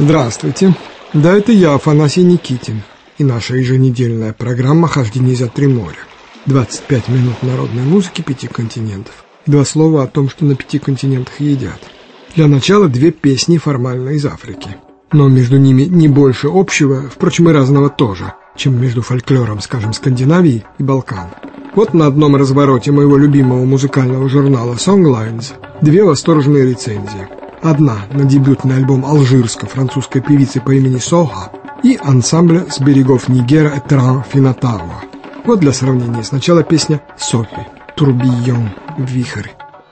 Здравствуйте. Да, это я, Афанасий Никитин, и наша еженедельная программа «Хождение за три моря». 25 минут народной музыки 5 континентов. И 2 слова о том, что на 5 континентах едят. Для начала 2 песни формально из Африки. Но между ними не больше общего, впрочем, и разного тоже, чем между фольклором, скажем, Скандинавии и Балкан. Вот на одном развороте моего любимого музыкального журнала Songlines 2 восторженные рецензии. Одна на дебютный альбом алжирско-французской певицы по имени Соха и ансамбля с берегов Нигера «Этран Финатауа». Вот для сравнения сначала песня Софи «Турбийон, вихрь».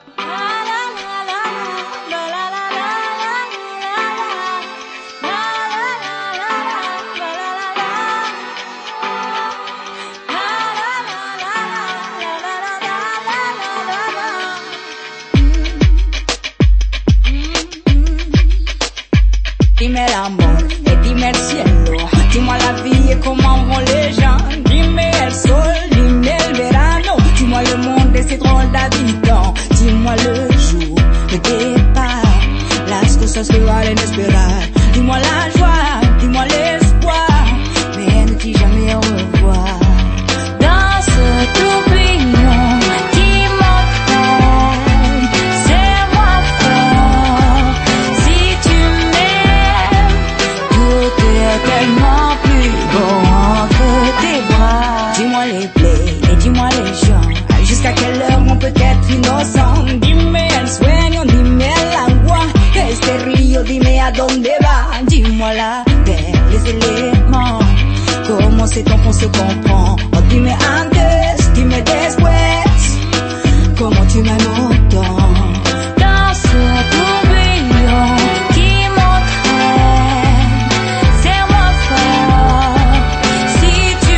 Dime el amor, dime el cielo, dime la vie, comment vont les gens. Dime el sol, dime el verano, dis-moi le monde et ses drôles d'habitants. Dis-moi le jour, le départ, las cosas que valen esperar. Dis-moi la joie, dis-moi l'espoir, mais ne dis jamais au revoir. Dans ce tourbillon qui m'entraîne, c'est moi fort. Si tu m'aimes, tout est tellement plus beau entre tes bras. Dis-moi les plaies et dis-moi les gens, jusqu'à quelle heure on peut être innocent. Dime el sueño, dime el agua, este río, dime a dónde va. Dis-moi la terre, les éléments, comment c'est qu'on se comprend. Oh, dime antes, dime después, comment tu m'aimes autant. Dans ce tourbillon qui m'entraîne, c'est moi fort. Si tu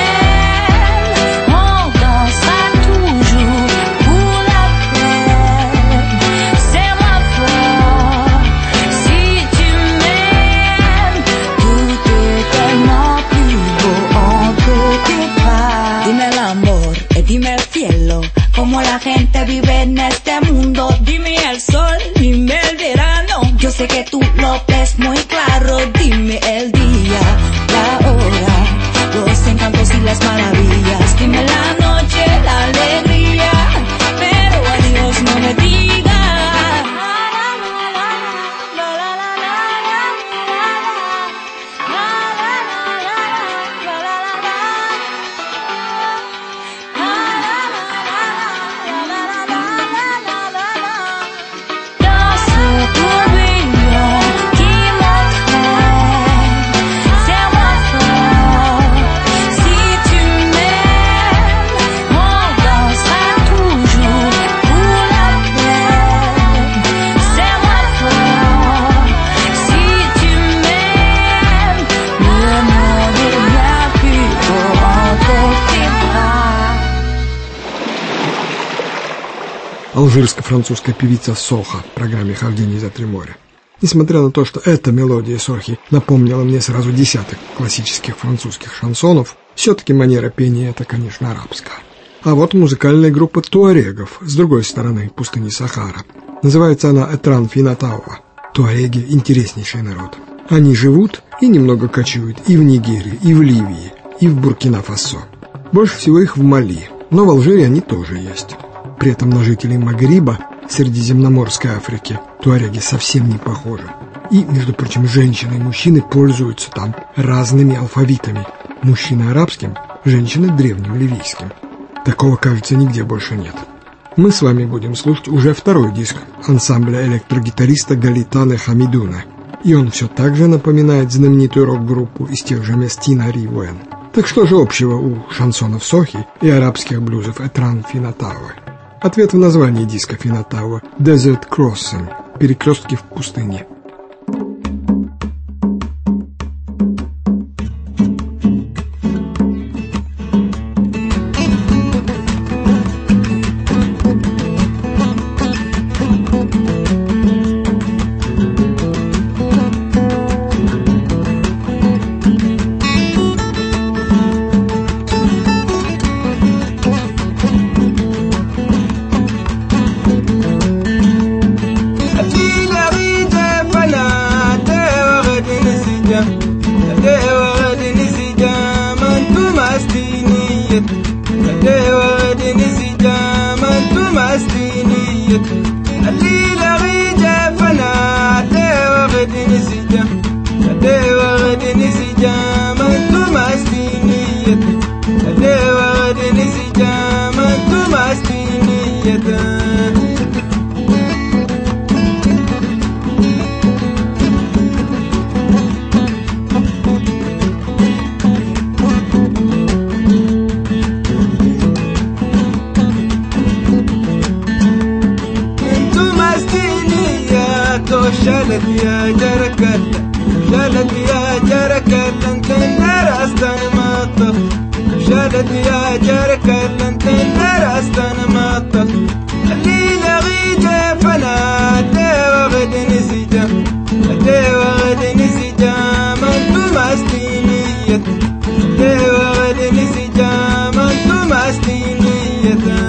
m'aimes, on dansera toujours pour la peine. C'est moi fort. Si tu m'aimes, tout est tellement plus beau entre tes bras. Dime el amor y dime el cielo, como la gente vive en este mundo. Dime el sol, dime el verano, yo sé que tú lo ves muy claro. Dime el día, la hora, los encantos y las maravillas. Dime la noche, la alegría, pero adiós no me digas. Dans ce tourbillon qui m'entraîne, c'est moi fort. Si tu m'aimes, on dansera toujours pour la peine. C'est moi fort. Si tu m'aimes, le monde est bien plus beau entre tes bras. Алжирско-французская певица Соха в программе «Хождение за три моря». Несмотря на то, что эта мелодия Сохи напомнила мне сразу десяток классических французских шансонов, все-таки манера пения это, конечно, арабская. А вот музыкальная группа туарегов с другой стороны пустыни Сахара. Называется она «Этран Финатауа». Туареги – интереснейший народ. Они живут и немного кочуют и в Нигерии, и в Ливии, и в Буркина-Фасо. Больше всего их в Мали, но в Алжире они тоже есть. При этом на жителей Магриба, Средиземноморской Африки, туареги совсем не похожи. И, между прочим, женщины и мужчины пользуются там разными алфавитами. Мужчины арабским, женщины древним ливийским. Такого, кажется, нигде больше нет. Мы с вами будем слушать уже второй диск ансамбля электрогитариста Галитаны Хамидуна. И он все так же напоминает знаменитую рок-группу из тех же мест Тина Ривуэн. Так что же общего у шансонов Сохи и арабских блюзов Этран Финатауа? Ответ в названии диска Финатауа «Desert Crossing» – «Перекрестки в пустыне». اللي وغد نسجام انتم استينية الليلة غيجة فنا اللي وغد نسجام اللي وغد نسجام انتم استينية اللي وغد نسجام انتم استينية شالت يا جركل شالت يا جركل انت النار استن مطل شالت يا جركل انت النار استن مطل الليلة غيجة فنا اللي وغد نسجام اللي وغد نسجام انتم استينية اللي وغد نسجام انتم استينية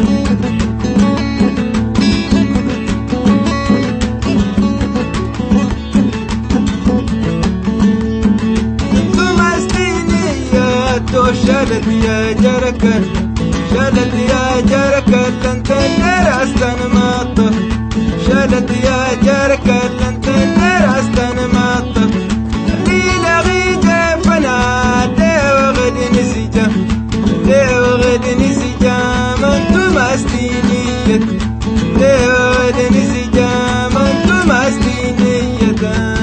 شالت يا جركل شالت يا جركل انت النار استن مطل شالت يا جركل انت النار استن مطل الليلة غيجة فنا اللي وغد نسجام اللي وغد نسجام انتم استينية اللي وغد نسجام انتم استينية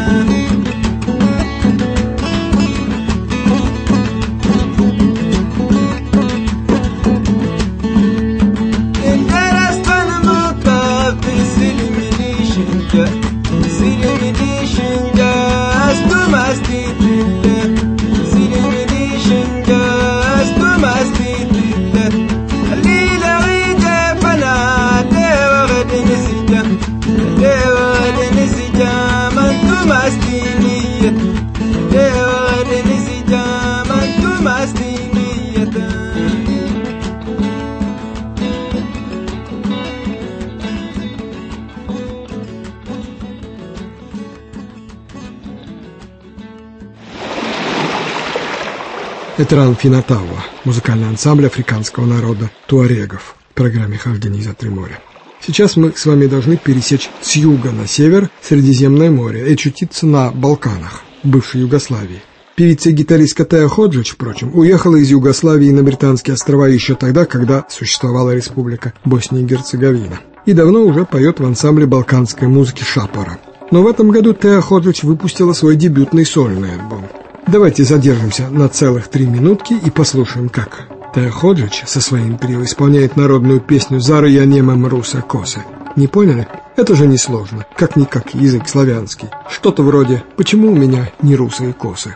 Этран Финатауа, музыкальный ансамбль африканского народа туарегов в программе «Хождение за три моря». Сейчас мы с вами должны пересечь с юга на север Средиземное море и очутиться на Балканах, бывшей Югославии. Певица и гитаристка Тея Ходжич, впрочем, уехала из Югославии на Британские острова еще тогда, когда существовала республика Босния и Герцеговина. И давно уже поет в ансамбле балканской музыки «Шапора». Но в этом году Тея Ходжич выпустила свой дебютный сольный альбом. Давайте задержимся на целых 3 минутки и послушаем, как Тея Ходжич со своим трио исполняет народную песню «Зара я немам руса косы». Не поняли? Это же несложно, как-никак язык славянский. Что-то вроде «Почему у меня не русые косы?»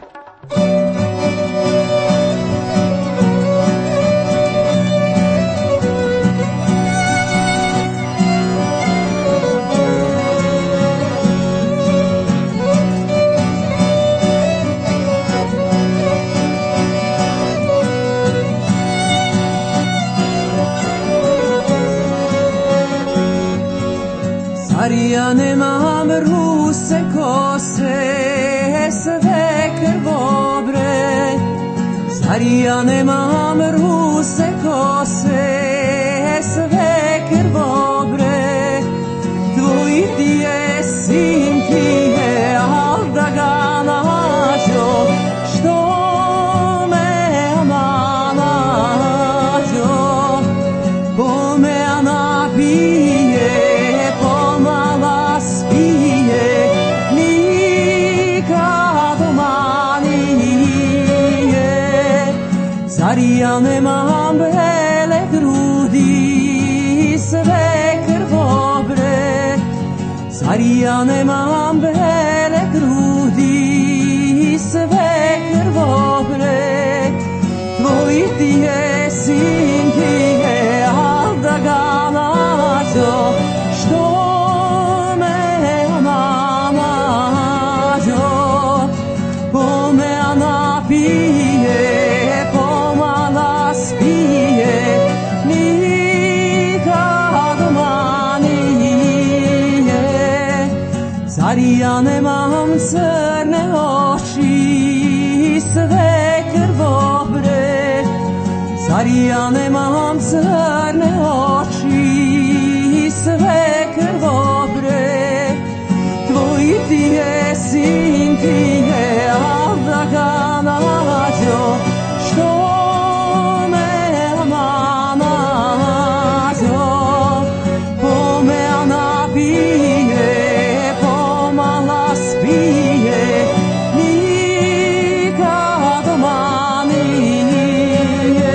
Ja nemam ruse kose, sve krvo bre. Zar ja nemam ruse kose, sve krvo bre. Tvoj ti je sin ti je, al da ga nađo, što me ama nađo, ko me napije. Zar ja nemam bele grudi, sve krvo bre. Zar ja nemam bele grudi, sve krvo bre. Tvoj ti je sin ti je, al da ga nađo, što me nađo, ko me napije. Zar ja nemam crne oči, sve krvo bre. zari ja nemam crne oči, sve krvobre, tvoji ti je sin, ti je, al da ga nađo, što me ama nađo, po me napije, pomala spije, nikad doma nije.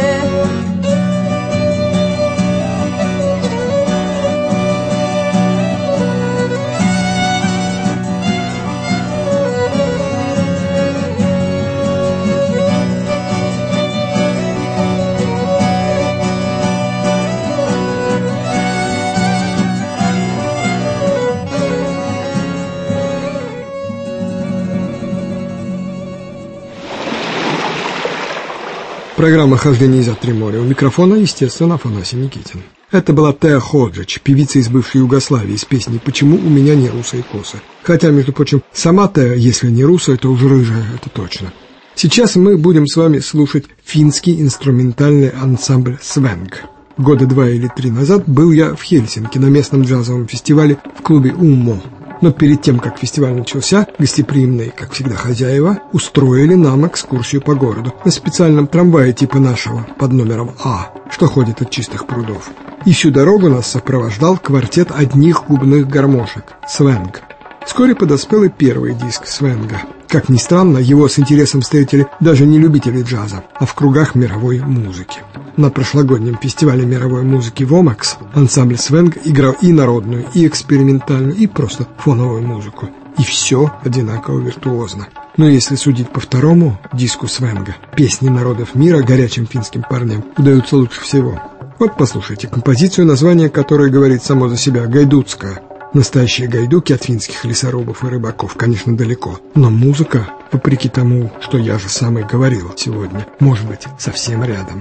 Программа «Хождение за три моря». У микрофона, естественно, Афанасий Никитин. Это была Теа Ходжич, певица из бывшей Югославии, с песней «Почему у меня не русые косы?». Хотя, между прочим, сама Теа, если не русая, то уже рыжая, это точно. Сейчас мы будем с вами слушать финский инструментальный ансамбль «Свенг». Года 2 или 3 назад был я в Хельсинки на местном джазовом фестивале в клубе «Уммо». Но перед тем, как фестиваль начался, гостеприимные, как всегда, хозяева устроили нам экскурсию по городу на специальном трамвае типа нашего под номером А, что ходит от Чистых прудов. И всю дорогу нас сопровождал квартет одних губных гармошек «Свенг». Вскоре подоспел и первый диск «Свенга». Как ни странно, его с интересом встретили даже не любители джаза, а в кругах мировой музыки. На прошлогоднем фестивале мировой музыки «Вомакс» ансамбль «Свенг» играл и народную, и экспериментальную, и просто фоновую музыку. И все одинаково виртуозно. Но если судить по второму диску «Свенга», песни народов мира горячим финским парням удаются лучше всего. Вот послушайте композицию, название которой говорит само за себя «Гайдутская». Настоящие гайдуки от финских лесорубов и рыбаков, конечно, далеко. Но музыка, вопреки тому, что я же сам и говорил сегодня, может быть совсем рядом.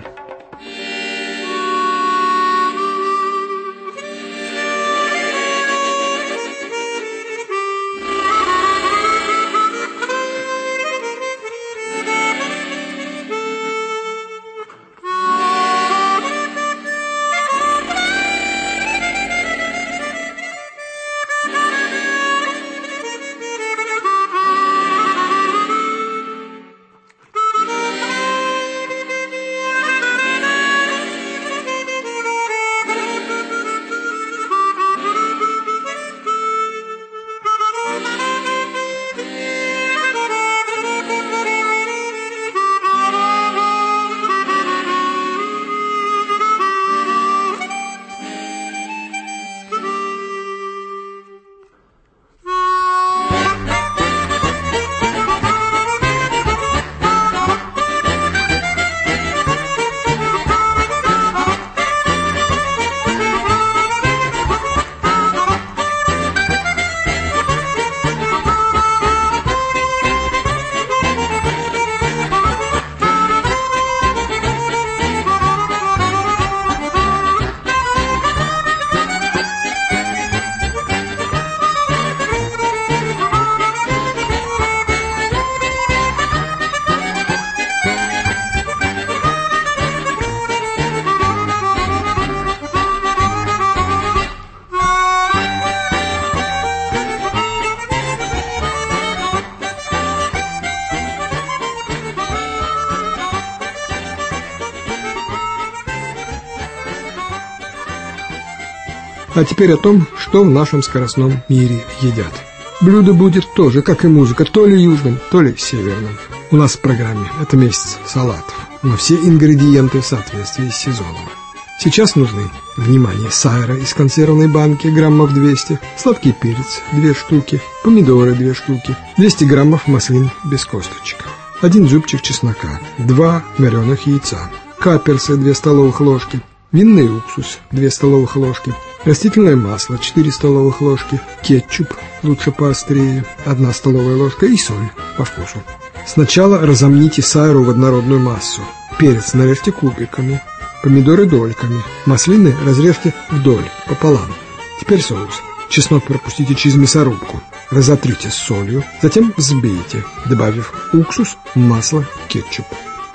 А теперь о том, что в нашем скоростном мире едят. Блюдо будет тоже, как и музыка, то ли южным, то ли северным. У нас в программе это месяц салатов, но все ингредиенты в соответствии с сезоном. Сейчас нужны, внимание, сайра из консервной банки, граммов 200, сладкий перец, 2 штуки, помидоры, 2 штуки, 200 граммов маслин без косточек, 1 зубчик чеснока, 2 вареных яйца, каперсы, 2 столовых ложки, винный уксус, 2 столовых ложки, растительное масло, 4 столовых ложки, кетчуп, лучше поострее, 1 столовая ложка и соль по вкусу. Сначала разомните сайру в однородную массу. Перец нарежьте кубиками, помидоры дольками, маслины разрежьте вдоль, пополам. Теперь соус. Чеснок пропустите через мясорубку. Разотрите с солью, затем взбейте, добавив уксус, масло, кетчуп.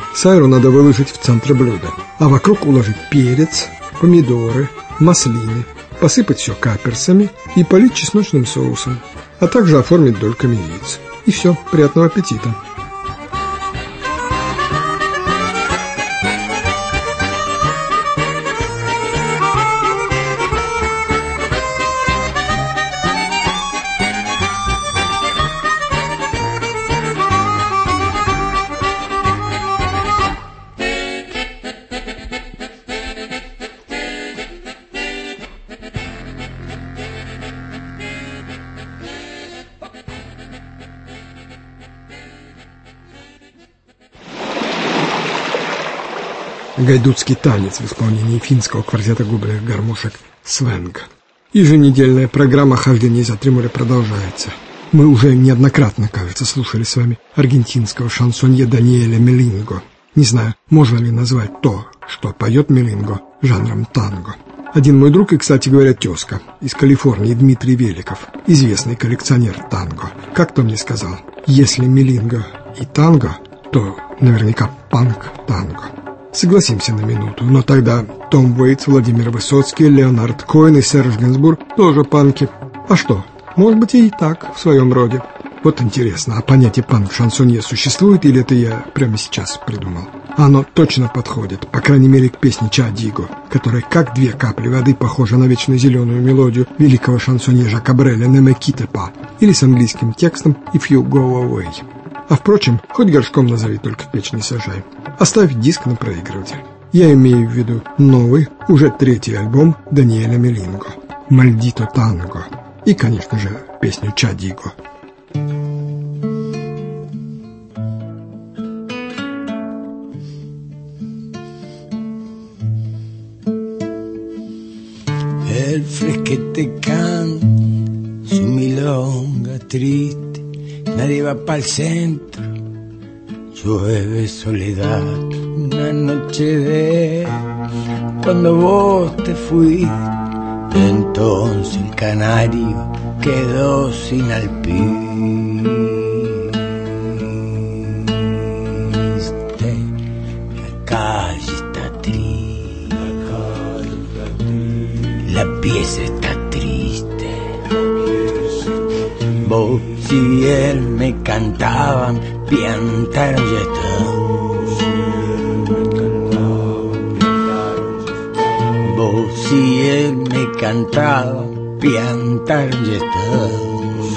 Сайру надо выложить в центр блюда, а вокруг уложить перец, помидоры, маслины, посыпать все каперсами и полить чесночным соусом, а также оформить дольками яиц. И все, приятного аппетита! Гайдутский танец в исполнении финского квартета губных гармошек «Свенг». Еженедельная программа «Хождение за три моря» продолжается. Мы уже неоднократно, кажется, слушали с вами аргентинского шансонье Даниэля Мелинго. Не знаю, можно ли назвать то, что поет Мелинго, жанром танго. Один мой друг и, кстати говоря, тезка из Калифорнии, Дмитрий Великов, известный коллекционер танго, как-то мне сказал: если Мелинго и танго, то наверняка панк-танго. Согласимся на минуту, но тогда Том Уэйтс, Владимир Высоцкий, Леонард Коэн и Серж Генсбур тоже панки. А что, может быть и так в своем роде. Вот интересно, а понятие панк в шансонье существует или это я прямо сейчас придумал? Оно точно подходит, по крайней мере, к песне «Чадиго», которая как две капли воды похожа на вечно зеленую мелодию великого шансонье Жака Бреля «Ne me quitte pas» или с английским текстом «If you go away». А впрочем, хоть горшком назови, только в печь не сажай. Оставь диск на проигрыватель. Я имею в виду новый, уже третий альбом Даниэля Мелинго «Мальдито танго» и, конечно же, песню «Чадиго». El fresquete canta su milonga triste, nadie va pa'l centro, llueve soledad, una noche de cuando vos te fuiste, entonces el canario quedó sin alpiste, la calle está triste, la pieza está triste, vos y él me cantaban, piantaron ya están. Vos y él me cantaban, piantaron ya están.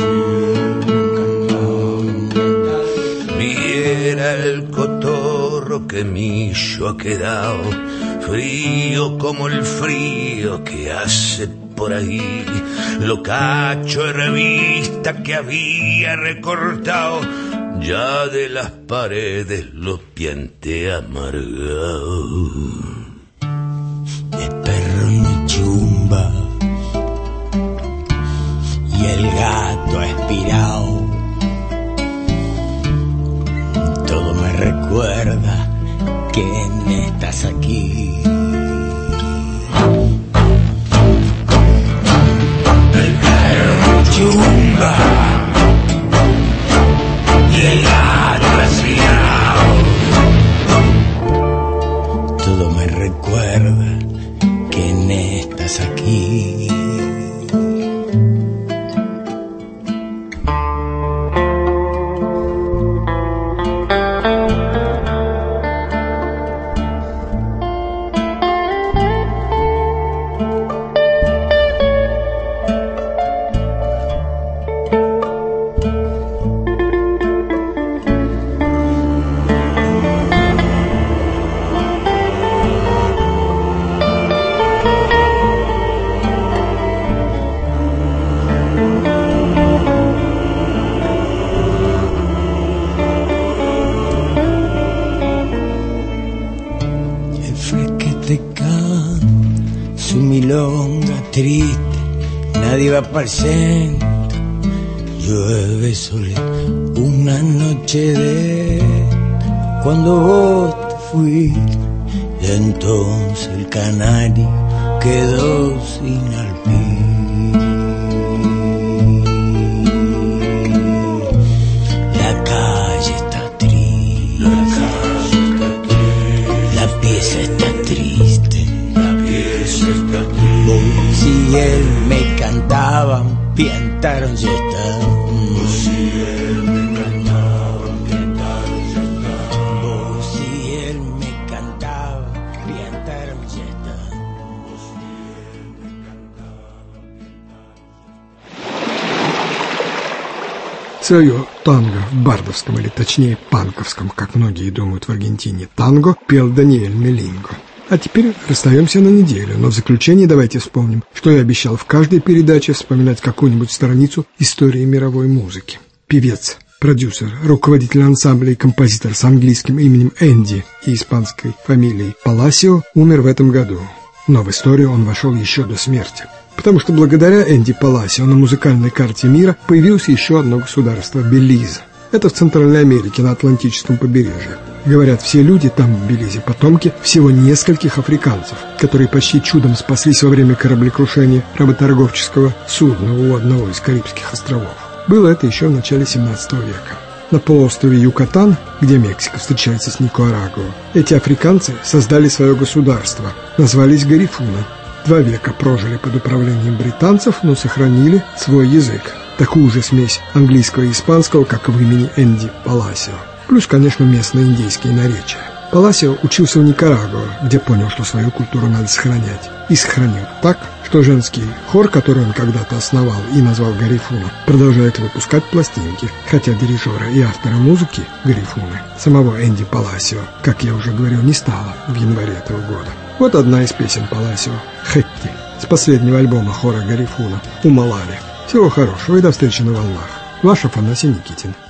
Viera el cotorro que millo ha quedado, frío como el frío que hace por ahí, lo cacho de revista que había recortado, ya de las paredes los piante amargados. El perro no chumba y el gato ha expirado, todo me recuerda que no estás aquí. Chumba y el gato aspirado, todo me recuerda que no estás aquí. Pa'l centro, llueve soledad, una noche de cuando vos te fuiste, y entonces el canario quedó sin alpiste. La calle está triste, la calle está está triste. La pieza está triste. Vos y él me cantaban, piantaron ya está. Vos y él me cantaban, piantaron ya está. Vos y él me cantaban, piantaron ya está. Свое танго в бардовском, или точнее панковском, как многие думают в Аргентине, танго пел Даниэль Мелинго. А теперь расстаемся на неделю, но в заключение давайте вспомним, что я обещал в каждой передаче вспоминать какую-нибудь страницу истории мировой музыки. Певец, продюсер, руководитель ансамбля и композитор с английским именем Энди и испанской фамилией Паласио умер в этом году, но в историю он вошел еще до смерти. Потому что благодаря Энди Паласио на музыкальной карте мира появилось еще одно государство – Белиз. Это в Центральной Америке, на Атлантическом побережье. Говорят, все люди там, в Белизе, потомки всего нескольких африканцев, которые почти чудом спаслись во время кораблекрушения работорговческого судна у одного из Карибских островов. Было это еще в начале 17 века. На полуострове Юкатан, где Мексика встречается с Никарагуа, эти африканцы создали свое государство, назвались Гарифуна. 2 века прожили под управлением британцев, но сохранили свой язык. Такую же смесь английского и испанского, как в имени Энди Паласио. Плюс, конечно, местные индейские наречия. Паласио учился в Никарагуа, где понял, что свою культуру надо сохранять. И сохранил так, что женский хор, который он когда-то основал и назвал Гарифуна, продолжает выпускать пластинки, хотя дирижера и автора музыки Гарифуны, самого Энди Паласио, как я уже говорил, не стало в январе этого года. Вот одна из песен Паласио «Хетти» с последнего альбома хора Гарифуна «Умалали». Всего хорошего и до встречи на волнах. Ваш Афанасий Никитин.